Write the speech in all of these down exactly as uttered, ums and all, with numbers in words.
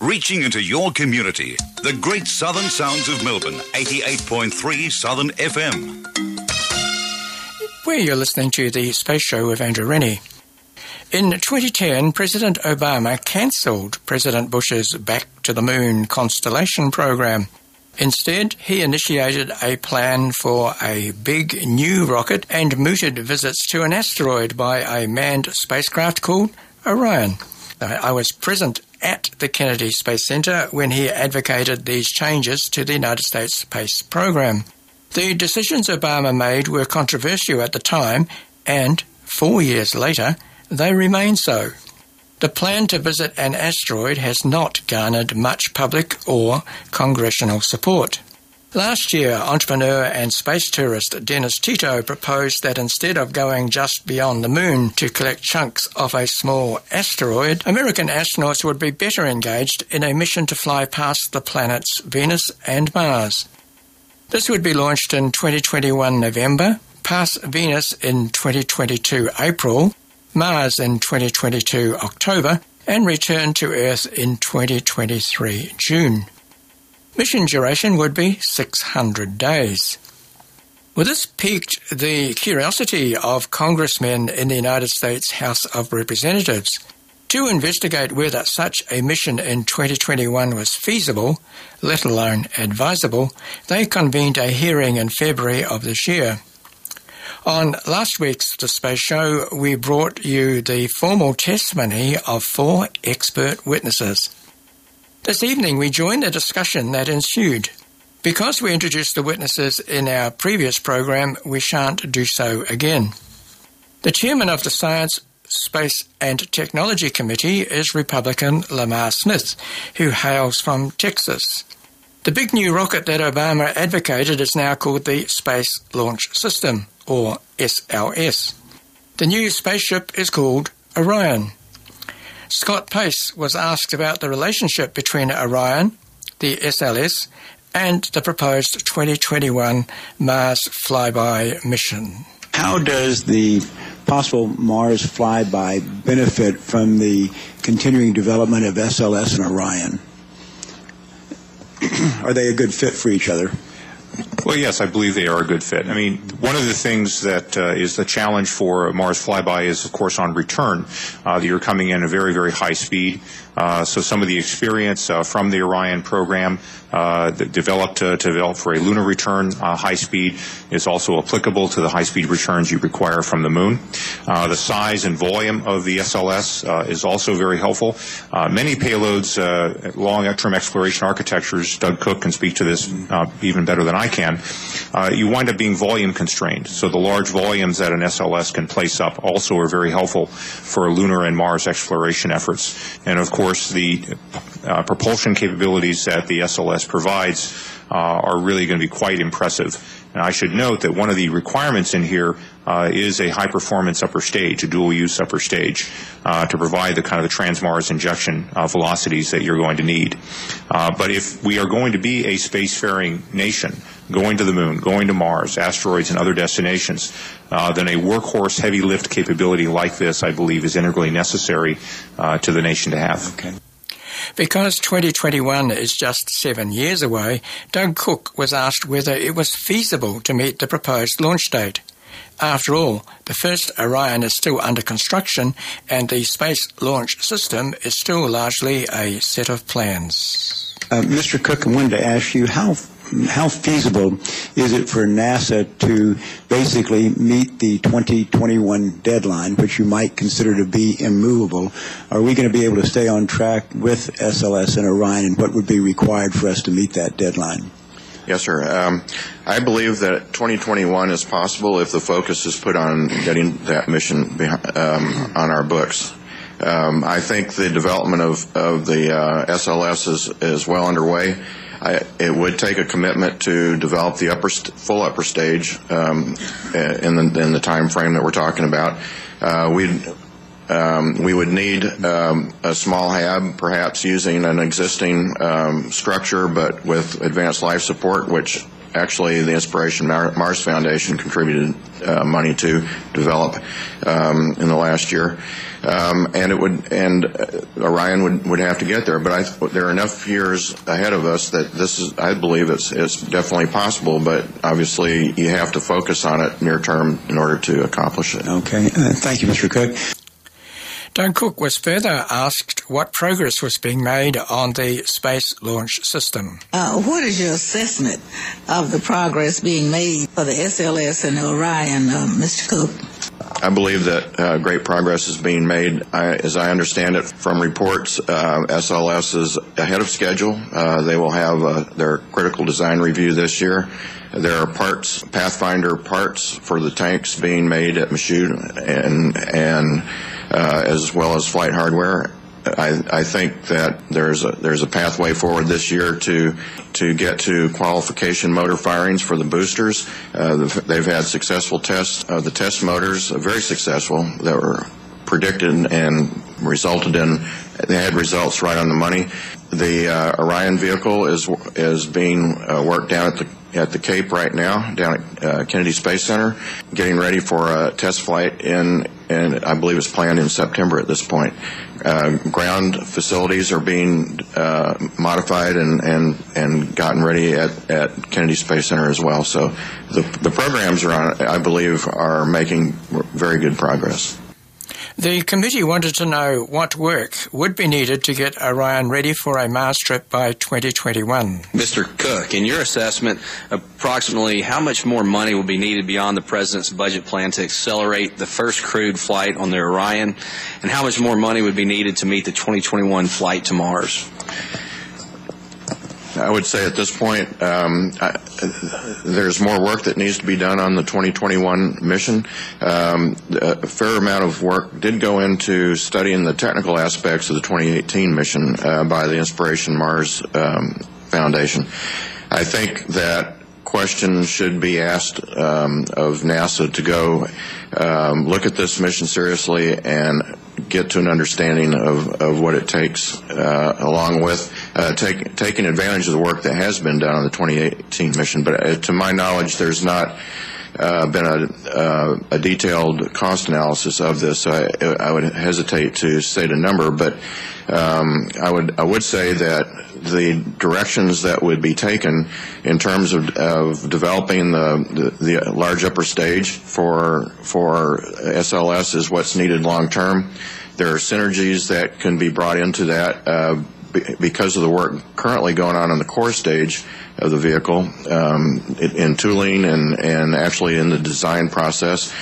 reaching into your community. The great southern sounds of Melbourne, eighty-eight point three Southern F M. Where you're listening to the Space Show with Andrew Rennie. In twenty ten, President Obama cancelled President Bush's Back to the Moon Constellation program. Instead, he initiated a plan for a big new rocket and mooted visits to an asteroid by a manned spacecraft called Orion. I was present at the Kennedy Space Center when he advocated these changes to the United States space program. The decisions Obama made were controversial at the time, and four years later, they remain so. The plan to visit an asteroid has not garnered much public or congressional support. Last year, entrepreneur and space tourist Dennis Tito proposed that instead of going just beyond the moon to collect chunks of a small asteroid, American astronauts would be better engaged in a mission to fly past the planets Venus and Mars. This would be launched in twenty twenty-one November, pass Venus in twenty twenty-two April, Mars in twenty twenty-two October, and return to Earth in twenty twenty-three June. Mission duration would be six hundred days. Well, this piqued the curiosity of congressmen in the United States House of Representatives. To investigate whether such a mission in twenty twenty-one was feasible, let alone advisable, they convened a hearing in February of this year. On last week's The Space Show, we brought you the formal testimony of four expert witnesses. This evening, we join the discussion that ensued. Because we introduced the witnesses in our previous program, we shan't do so again. The chairman of the Science, Space and Technology Committee is Republican Lamar Smith, who hails from Texas. The big new rocket that Obama advocated is now called the Space Launch System, or S L S. The new spaceship is called Orion. Scott Pace was asked about the relationship between Orion, the S L S, and the proposed twenty twenty-one Mars flyby mission. How does the possible Mars flyby benefit from the continuing development of S L S and Orion? Are they a good fit for each other? Well, yes, I believe they are a good fit. I mean, one of the things that uh, is the challenge for Mars flyby is, of course, on return. Uh, you're coming in at a very, very high speed. Uh, so some of the experience uh, from the Orion program uh, that developed uh, to develop for a lunar return uh, high speed is also applicable to the high speed returns you require from the moon. Uh, the size and volume of the S L S uh, is also very helpful. Uh, many payloads, uh, long-term exploration architectures, Doug Cook can speak to this uh, even better than I can, uh, you wind up being volume constrained. So the large volumes that an S L S can place up also are very helpful for lunar and Mars exploration efforts. And of course, Of course, the uh, propulsion capabilities that the S L S provides uh, are really going to be quite impressive. And I should note that one of the requirements in here uh, is a high-performance upper stage, a dual-use upper stage, uh, to provide the kind of the trans-Mars injection uh, velocities that you're going to need. Uh, but if we are going to be a spacefaring nation, going to the moon, going to Mars, asteroids, and other destinations, uh, then a workhorse heavy lift capability like this, I believe, is integrally necessary uh, to the nation to have. Okay. Because twenty twenty-one is just seven years away, Doug Cook was asked whether it was feasible to meet the proposed launch date. After all, the first Orion is still under construction and the Space Launch System is still largely a set of plans. Uh, Mister Cook, I wanted to ask you, how how feasible is it for NASA to basically meet the twenty twenty-one deadline, which you might consider to be immovable? Are we going to be able to stay on track with S L S and Orion, and what would be required for us to meet that deadline? Yes, sir. Um, I believe that twenty twenty-one is possible if the focus is put on getting that mission behind, um, on our books. Um, I think the development of, of the uh, S L S is, is well underway. I, it would take a commitment to develop the upper st- full upper stage um, in, the, in the time frame that we're talking about. Uh, we'd Um, we would need um, a small hab, perhaps using an existing um, structure, but with advanced life support, which actually the Inspiration Mars Foundation contributed uh, money to develop um, in the last year. Um, and it would, and uh, Orion would, would have to get there. But I, there are enough years ahead of us that this is, I believe, it's, it's definitely possible. But obviously, you have to focus on it near term in order to accomplish it. Okay, uh, thank you, Mister Cook. Don Cook was further asked what progress was being made on the Space Launch System. Uh, what is your assessment of the progress being made for the S L S and the Orion, uh, Mister Cook? I believe that uh, great progress is being made. I, as I understand it from reports, uh, S L S is ahead of schedule. Uh, they will have uh, their critical design review this year. There are parts, Pathfinder parts for the tanks being made at Michoud, and and uh, as well as flight hardware. I, I think that there's a there's a pathway forward this year to to get to qualification motor firings for the boosters. Uh, they've had successful tests of the test motors, uh, very successful, that were predicted and resulted in. They had results right on the money. The uh, Orion vehicle is is being uh, worked down at the at the Cape right now, down at uh, Kennedy Space Center, getting ready for a test flight in, and I believe it's planned in September at this point. Uh, ground facilities are being uh, modified and, and, and gotten ready at, at Kennedy Space Center as well. So the, the programs are on, I believe, are making very good progress. The committee wanted to know what work would be needed to get Orion ready for a Mars trip by twenty twenty-one. Mister Cook, in your assessment, approximately how much more money will be needed beyond the President's budget plan to accelerate the first crewed flight on the Orion, and how much more money would be needed to meet the twenty twenty-one flight to Mars? I would say at this point, um, I, there's more work that needs to be done on the twenty twenty-one mission. Um, a fair amount of work did go into studying the technical aspects of the twenty eighteen mission uh, by the Inspiration Mars um, Foundation. I think that questions should be asked um, of NASA to go um, look at this mission seriously and get to an understanding of, of what it takes, uh, along with uh, take, taking advantage of the work that has been done on the twenty eighteen mission. But uh, to my knowledge, there's not uh, been a, uh, a detailed cost analysis of this, so I, I would hesitate to state a number. But um, I would I would say that the directions that would be taken in terms of, of developing the, the, the large upper stage for for S L S is what's needed long term. There are synergies that can be brought into that uh, b- because of the work currently going on in the core stage of the vehicle, um, in, in tooling and, and actually in the design process.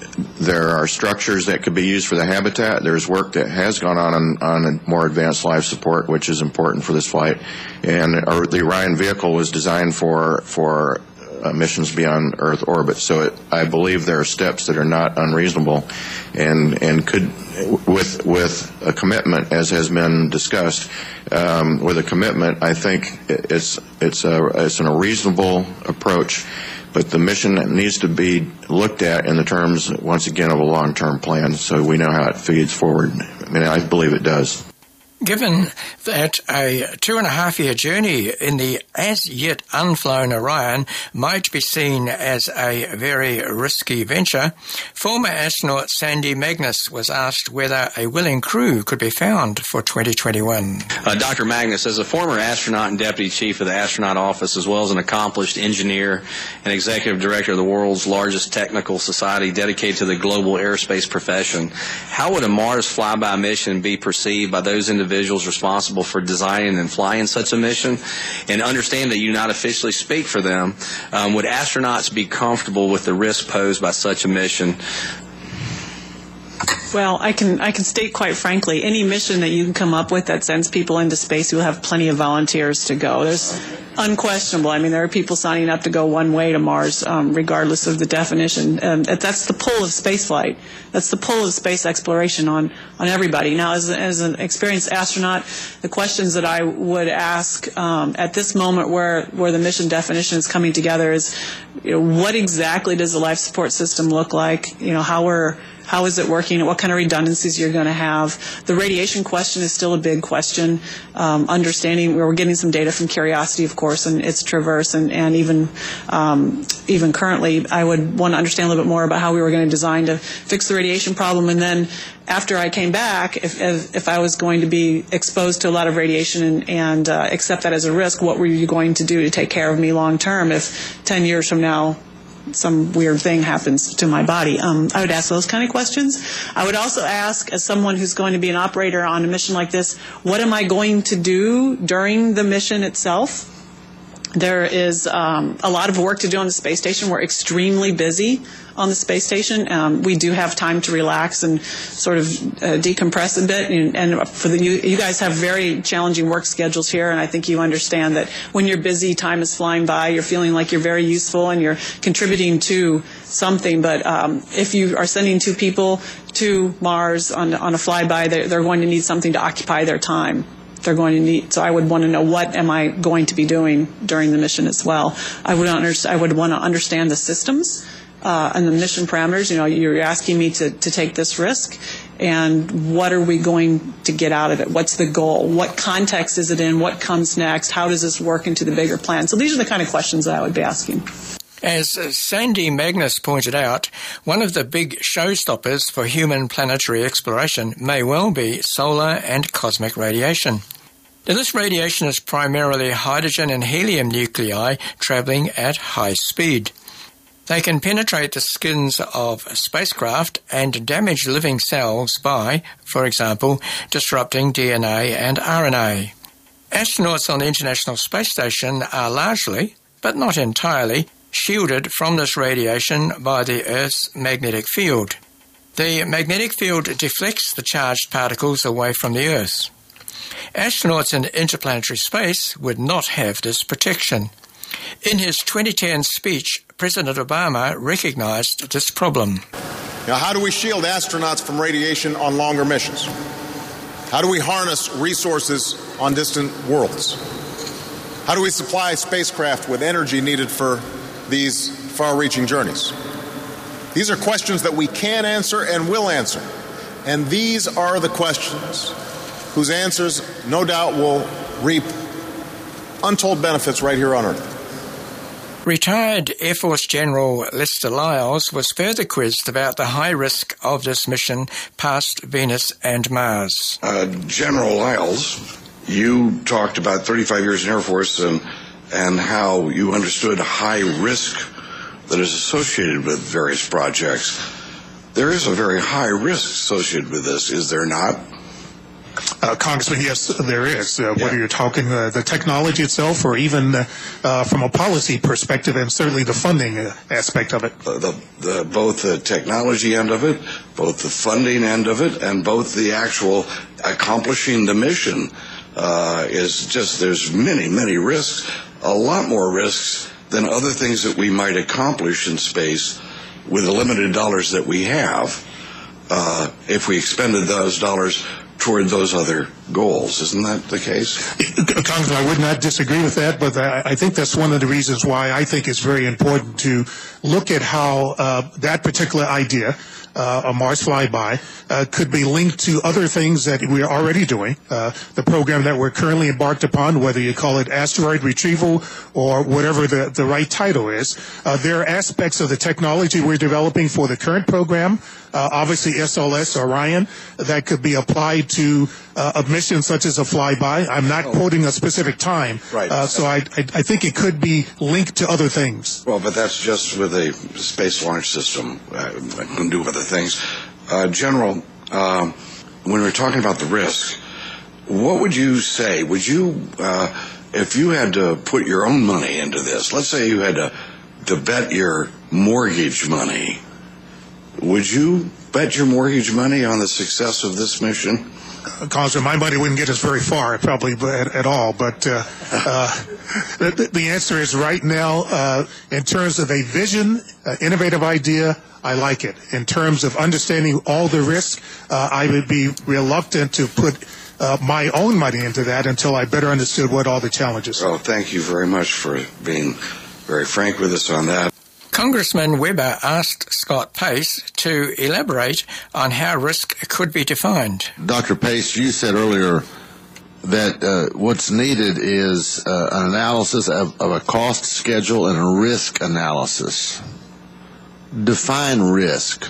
There are structures that could be used for the habitat. There's work that has gone on on, on a more advanced life support, which is important for this flight. And our, the Orion vehicle was designed for for uh, missions beyond Earth orbit. So it, I believe there are steps that are not unreasonable, and and could, with with a commitment, as has been discussed, um, with a commitment, I think it's it's a it's a reasonable approach. But the mission needs to be looked at in the terms, once again, of a long-term plan, so we know how it feeds forward. I mean, I believe it does. Given that a two-and-a-half-year journey in the as-yet unflown Orion might be seen as a very risky venture, former astronaut Sandy Magnus was asked whether a willing crew could be found for twenty twenty-one. Uh, Doctor Magnus, as a former astronaut and deputy chief of the astronaut office, as well as an accomplished engineer and executive director of the world's largest technical society dedicated to the global aerospace profession, how would a Mars flyby mission be perceived by those individuals individuals responsible for designing and flying such a mission? And understand that you not officially speak for them. Um, would astronauts be comfortable with the risk posed by such a mission? Well, I can I can state quite frankly, any mission that you can come up with that sends people into space, you'll have plenty of volunteers to go. There's unquestionable. I mean, there are people signing up to go one way to Mars, um, regardless of the definition. And that's the pull of spaceflight. That's the pull of space exploration on, on everybody. Now, as, as an experienced astronaut, the questions that I would ask um, at this moment where, where the mission definition is coming together is, you know, what exactly does the life support system look like? You know, how are how is it working, what kind of redundancies you're going to have. The radiation question is still a big question. Um, understanding, we're getting some data from Curiosity, of course, and its traverse, and, and even um, even currently, I would want to understand a little bit more about how we were going to design to fix the radiation problem. And then after I came back, if, if, if I was going to be exposed to a lot of radiation and, and uh, accept that as a risk, what were you going to do to take care of me long term if ten years from now some weird thing happens to my body? Um, I would ask those kind of questions. I would also ask, as someone who's going to be an operator on a mission like this, what am I going to do during the mission itself? There is um, a lot of work to do on the space station. We're extremely busy on the space station. Um, we do have time to relax and sort of uh, decompress a bit. And, and for the you, you guys have very challenging work schedules here, and I think you understand that when you're busy, time is flying by. You're feeling like you're very useful and you're contributing to something. But um, if you are sending two people to Mars on on a flyby, they're, they're going to need something to occupy their time. They're going to need, so I would want to know, what am I going to be doing during the mission as well. I would understand, I would want to understand the systems uh, and the mission parameters. You know, you're asking me to, to take this risk, and what are we going to get out of it? What's the goal? What context is it in? What comes next? How does this work into the bigger plan? So these are the kind of questions that I would be asking. As Sandy Magnus pointed out, one of the big showstoppers for human planetary exploration may well be solar and cosmic radiation. Now, this radiation is primarily hydrogen and helium nuclei traveling at high speed. They can penetrate the skins of spacecraft and damage living cells by, for example, disrupting D N A and R N A. Astronauts on the International Space Station are largely, but not entirely, shielded from this radiation by the Earth's magnetic field. The magnetic field deflects the charged particles away from the Earth. Astronauts in interplanetary space would not have this protection. In his twenty ten speech, President Obama recognized this problem. Now, how do we shield astronauts from radiation on longer missions? How do we harness resources on distant worlds? How do we supply spacecraft with energy needed for these far-reaching journeys? These are questions that we can answer and will answer. And these are the questions whose answers, no doubt, will reap untold benefits right here on Earth. Retired Air Force General Lester Lyles was further quizzed about the high risk of this mission past Venus and Mars. Uh, General Lyles, you talked about thirty-five years in Air Force and and how you understood high risk that is associated with various projects. There is a very high risk associated with this, is there not? Uh, Congressman, yes, there is. Uh, yeah. Whether you're talking uh, the technology itself or even uh, uh, from a policy perspective, and certainly the funding uh, aspect of it. The, the, the, both the technology end of it, both the funding end of it, and both the actual accomplishing the mission uh, is just, there's many, many risks. A lot more risks than other things that we might accomplish in space with the limited dollars that we have uh, if we expended those dollars toward those other goals. Isn't that the case? Congressman, I would not disagree with that, but I, I think that's one of the reasons why I think it's very important to look at how uh, that particular idea, uh, a Mars flyby, uh, could be linked to other things that we are already doing. Uh, the program that we're currently embarked upon, whether you call it asteroid retrieval or whatever the, the right title is, uh, there are aspects of the technology we're developing for the current program, uh, obviously S L S, Orion, that could be applied to uh, a mission such as a flyby. I'm not oh. quoting a specific time, right. uh, so I, I, I think it could be linked to other things. Well, but that's just with a space launch system. Uh, it can do other things. Uh, General, uh, when we're talking about the risk, what would you say? Would you, uh, if you had to put your own money into this, let's say you had to, to bet your mortgage money, would you bet your mortgage money on the success of this mission? Uh, Congressman, my money wouldn't get us very far, probably at, at all. But uh, uh, the, the answer is right now, uh, in terms of a vision, uh, innovative idea, I like it. In terms of understanding all the risks, uh, I would be reluctant to put uh, my own money into that until I better understood what all the challenges are. Well, thank you very much for being very frank with us on that. Congressman Webber asked Scott Pace to elaborate on how risk could be defined. Doctor Pace, you said earlier that uh, what's needed is uh, an analysis of, of a cost schedule and a risk analysis. Define risk.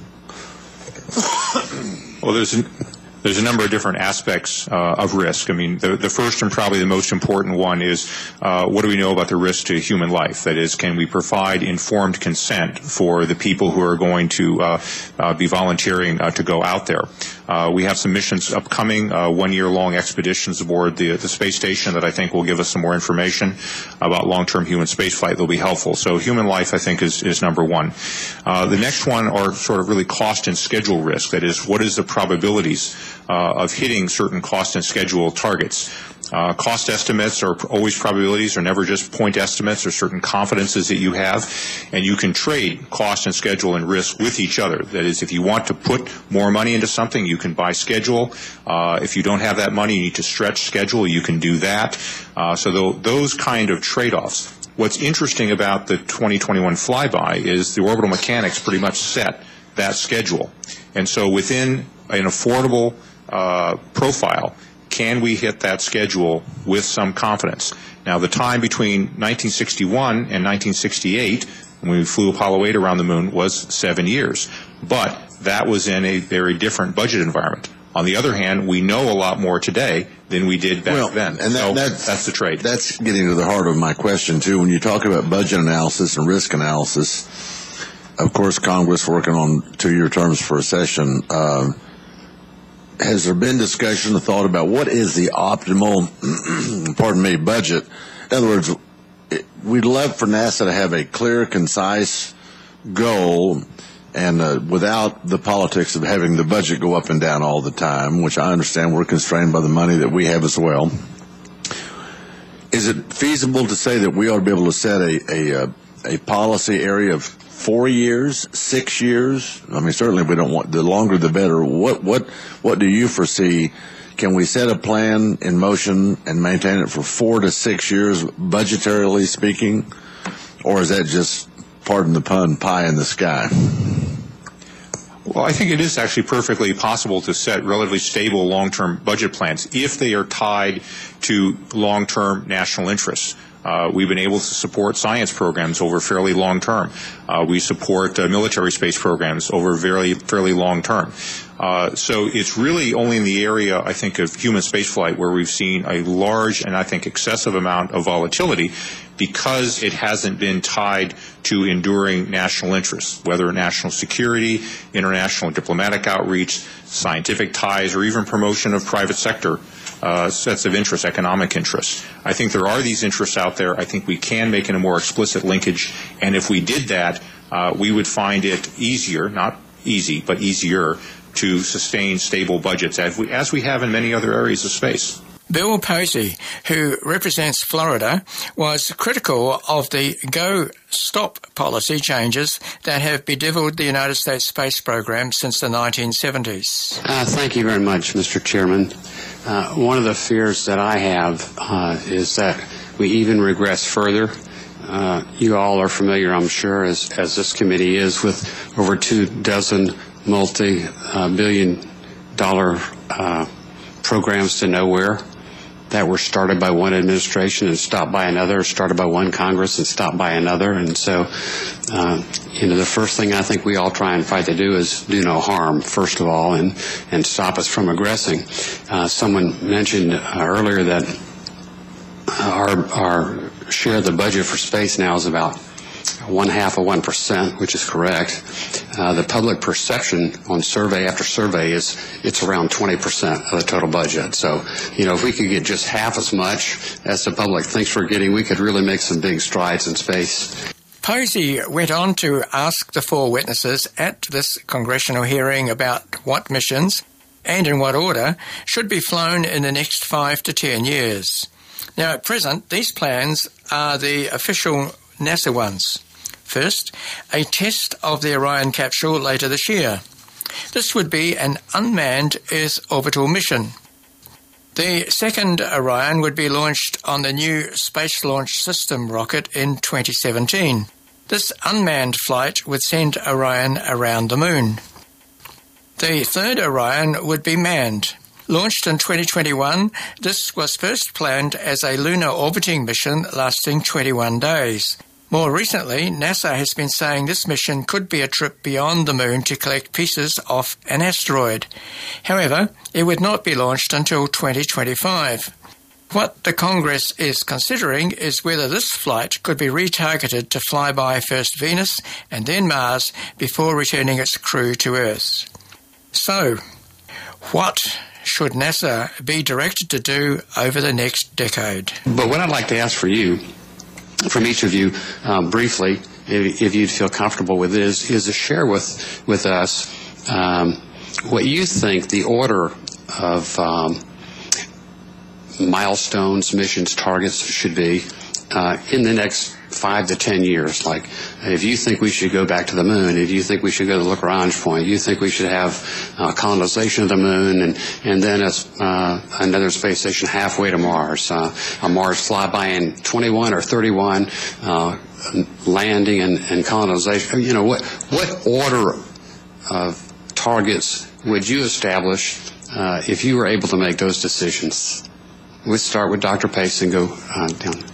Well, there's an There's a number of different aspects uh, of risk. I mean, the, the first and probably the most important one is uh, what do we know about the risk to human life? That is, can we provide informed consent for the people who are going to uh, uh, be volunteering uh, to go out there? Uh, we have some missions upcoming, uh, one-year-long expeditions aboard the, the space station that I think will give us some more information about long-term human spaceflight that will be helpful. So human life, I think, is, is number one. Uh, the next one are sort of really cost and schedule risk. That is, what is the probabilities Uh, of hitting certain cost and schedule targets. Uh, cost estimates are always probabilities, are never just point estimates or certain confidences that you have, and you can trade cost and schedule and risk with each other. That is, if you want to put more money into something, you can buy schedule. Uh, if you don't have that money, you need to stretch schedule, you can do that. Uh, so th- those kind of trade-offs. What's interesting about the twenty twenty-one flyby is the orbital mechanics pretty much set that schedule. And so within an affordable Uh, profile, can we hit that schedule with some confidence? Now, the time between nineteen sixty-one and nineteen sixty-eight, when we flew Apollo eight around the moon, was seven years. But that was in a very different budget environment. On the other hand, we know a lot more today than we did back well, then. And that, so that's, that's the trade. That's getting to the heart of my question, too. When you talk about budget analysis and risk analysis, of course, Congress working on two-year terms for a session, uh, has there been discussion or thought about what is the optimal, pardon me, budget? In other words, we'd love for NASA to have a clear, concise goal and uh, without the politics of having the budget go up and down all the time, which I understand we're constrained by the money that we have as well. Is it feasible to say that we ought to be able to set a, a, a policy area of four years, six years? I mean, certainly we don't want, the longer the better. What what what do you foresee? Can we set a plan in motion and maintain it for four to six years, budgetarily speaking? Or is that just, pardon the pun, pie in the sky? Well, I think it is actually perfectly possible to set relatively stable long-term budget plans if they are tied to long-term national interests. Uh, we've been able to support science programs over fairly long term. Uh, we support uh, military space programs over very fairly long term. Uh, so it's really only in the area, I think, of human spaceflight where we've seen a large and I think excessive amount of volatility because it hasn't been tied to enduring national interests, whether national security, international diplomatic outreach, scientific ties, or even promotion of private sector Uh, sets of interests, economic interests. I think there are these interests out there. I think we can make it a more explicit linkage, and if we did that, uh, we would find it easier, not easy, but easier to sustain stable budgets as we, as we have in many other areas of space. Bill Posey, who represents Florida, was critical of the go-stop policy changes that have bedeviled the United States space program since the nineteen seventies. Uh, thank you very much, Mister Chairman. Uh, one of the fears that I have uh, is that we even regress further. Uh, you all are familiar, I'm sure, as, as this committee is, with over two dozen multi-billion dollar uh, programs to nowhere that were started by one administration and stopped by another, started by one Congress and stopped by another. And so, uh, you know, the first thing I think we all try and fight to do is do no harm, first of all, and, and stop us from aggressing. Uh, someone mentioned uh, earlier that our, our share of the budget for space now is about one half of one percent, which is correct. Uh, the public perception on survey after survey is it's around twenty percent of the total budget. So, you know, if we could get just half as much as the public thinks we're getting, we could really make some big strides in space. Posey went on to ask the four witnesses at this congressional hearing about what missions and in what order should be flown in the next five to ten years. Now, at present, these plans are the official NASA ones. First, a test of the Orion capsule later this year. This would be an unmanned Earth orbital mission. The second Orion would be launched on the new Space Launch System rocket in twenty seventeen. This unmanned flight would send Orion around the moon. The third Orion would be manned. Launched in twenty twenty-one, this was first planned as a lunar orbiting mission lasting twenty-one days. More recently, NASA has been saying this mission could be a trip beyond the moon to collect pieces off an asteroid. However, it would not be launched until twenty twenty-five. What the Congress is considering is whether this flight could be retargeted to fly by first Venus and then Mars before returning its crew to Earth. So, what should NASA be directed to do over the next decade? But what I'd like to ask for you, from each of you, um, briefly, if, if you'd feel comfortable with this, is to share with, with us um, what you think the order of um, milestones, missions, targets should be uh, in the next five to ten years. Like, if you think we should go back to the moon, if you think we should go to Lagrange point, you think we should have uh, colonization of the moon, and and then a, uh, another space station halfway to Mars, uh, a Mars flyby in twenty-one or thirty-one, uh, landing and, and colonization. You know, what what order of targets would you establish uh, if you were able to make those decisions? We'll start with Doctor Pace and go uh, down.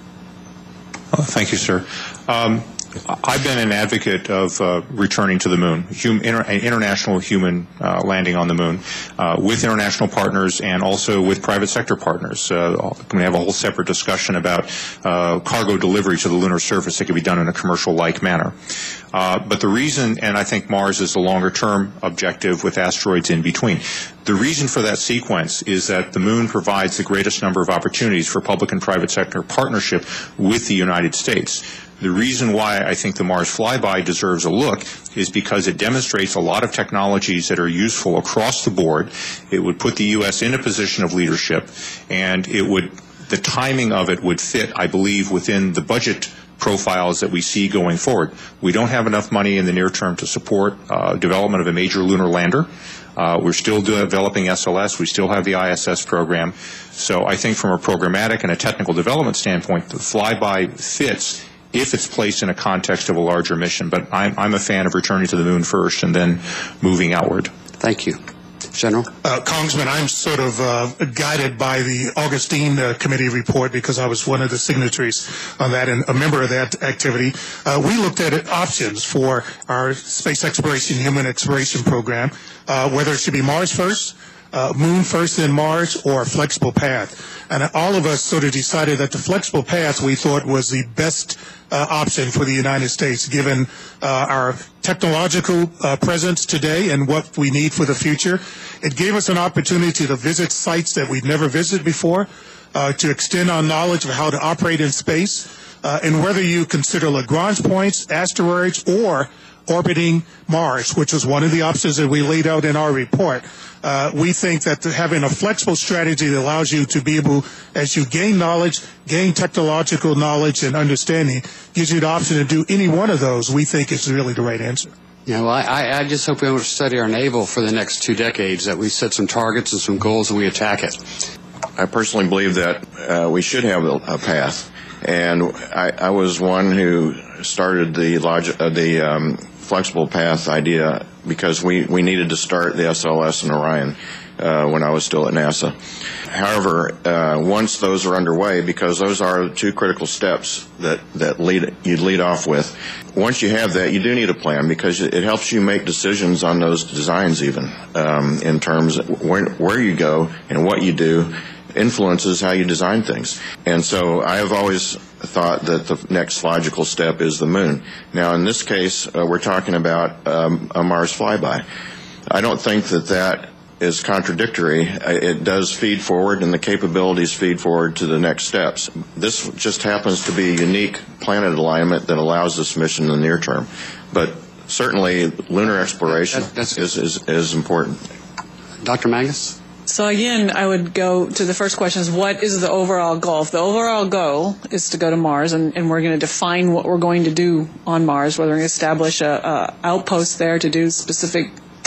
Oh, thank you, sir. Um, I've been an advocate of uh, returning to the moon, hum, inter, international human uh, landing on the moon, uh, with international partners and also with private sector partners. Uh, we have a whole separate discussion about uh, cargo delivery to the lunar surface that can be done in a commercial-like manner. Uh, but the reason, and I think Mars is the longer-term objective with asteroids in between, the reason for that sequence is that the moon provides the greatest number of opportunities for public and private sector partnership with the United States. The reason why I think the Mars flyby deserves a look is because it demonstrates a lot of technologies that are useful across the board. It would put the U S in a position of leadership, and it would, the timing of it would fit, I believe, within the budget profiles that we see going forward. We don't have enough money in the near term to support uh, development of a major lunar lander. Uh, we're still developing S L S. We still have the I S S program. So I think from a programmatic and a technical development standpoint, the flyby fits if it's placed in a context of a larger mission. But I'm, I'm a fan of returning to the moon first and then moving outward. Thank you. General? Uh, Congressman, I'm sort of uh, guided by the Augustine uh, Committee report because I was one of the signatories on that and a member of that activity. Uh, we looked at options for our space exploration, human exploration program, uh, whether it should be Mars first, uh, Moon first, then Mars, or a flexible path. And all of us sort of decided that the flexible path we thought was the best uh, option for the United States, given uh, our technological uh, presence today and what we need for the future. It gave us an opportunity to visit sites that we'd never visited before, uh, to extend our knowledge of how to operate in space, uh, and whether you consider Lagrange points, asteroids, or orbiting Mars, which was one of the options that we laid out in our report. Uh, we think that having a flexible strategy that allows you to be able, as you gain knowledge, gain technological knowledge and understanding, gives you the option to do any one of those, we think is really the right answer. Yeah, well, I, I just hope we don't study our naval for the next two decades, that we set some targets and some goals and we attack it. I personally believe that uh, we should have a, a path. And I, I was one who started the, logic, uh, the um, flexible path idea because we, we needed to start the S L S and Orion uh, when I was still at NASA. However, uh, once those are underway, because those are two critical steps that, that lead, you lead off with, once you have that, you do need a plan because it helps you make decisions on those designs even um, in terms of where, where you go and what you do influences how you design things. And so I have always thought that the next logical step is the moon. Now, in this case, uh, we're talking about um, a Mars flyby. I don't think that that is contradictory. It does feed forward, and the capabilities feed forward to the next steps. This just happens to be a unique planet alignment that allows this mission in the near term. But certainly, lunar exploration that, that's, is, is, is important. Doctor Magnus? So again, I would go to the first question is, what is the overall goal? If the overall goal is to go to Mars, and, and we're going to define what we're going to do on Mars, whether we're going to establish a, a outpost there to do specific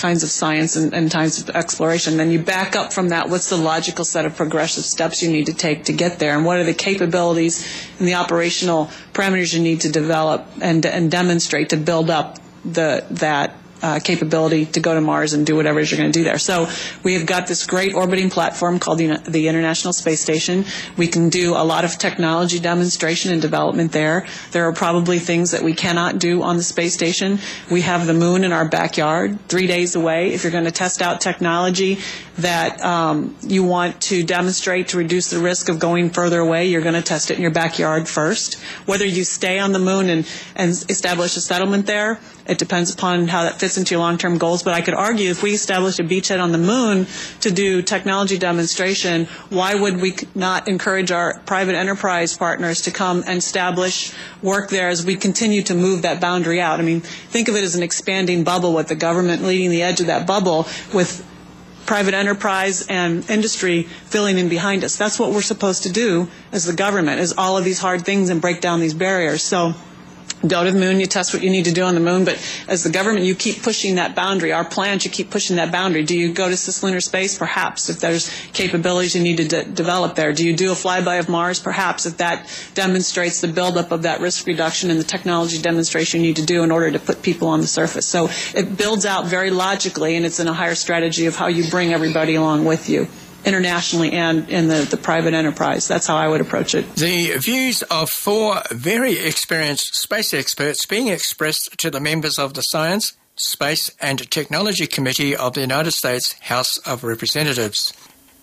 kinds of science and, and kinds of exploration. Then you back up from that. What's the logical set of progressive steps you need to take to get there? And what are the capabilities and the operational parameters you need to develop and, and demonstrate to build up the that Uh, capability to go to Mars and do whatever it is you're going to do there. So we have got this great orbiting platform called the, the International Space Station. We can do a lot of technology demonstration and development there. There are probably things that we cannot do on the space station. We have the moon in our backyard, three days away. If you're going to test out technology that um, you want to demonstrate to reduce the risk of going further away, you're going to test it in your backyard first. Whether you stay on the moon and, and establish a settlement there, it depends upon how that fits into your long-term goals. But I could argue if we established a beachhead on the moon to do technology demonstration, why would we not encourage our private enterprise partners to come and establish work there as we continue to move that boundary out? I mean, think of it as an expanding bubble with the government leading the edge of that bubble with private enterprise and industry filling in behind us. That's what we're supposed to do as the government, is all of these hard things and break down these barriers. So go to the moon, you test what you need to do on the moon, but as the government, you keep pushing that boundary. Our plans, you keep pushing that boundary. Do you go to cislunar space? Perhaps, if there's capabilities you need to de- develop there. Do you do a flyby of Mars? Perhaps, if that demonstrates the buildup of that risk reduction and the technology demonstration you need to do in order to put people on the surface. So it builds out very logically, and it's in a higher strategy of how you bring everybody along with you, internationally and in the, the private enterprise. That's how I would approach it. The views of four very experienced space experts being expressed to the members of the Science, Space and Technology Committee of the United States House of Representatives.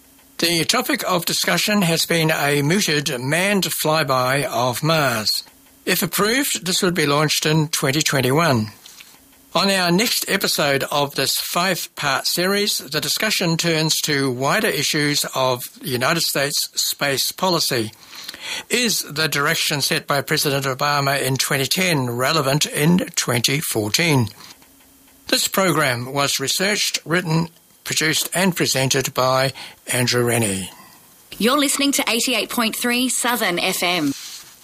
The topic of discussion has been a mooted manned flyby of Mars. If approved, this would be launched in twenty twenty-one. On our next episode of this five-part series, the discussion turns to wider issues of the United States space policy. Is the direction set by President Obama in twenty ten relevant in twenty fourteen? This program was researched, written, produced and presented by Andrew Rennie. You're listening to eighty-eight point three Southern F M.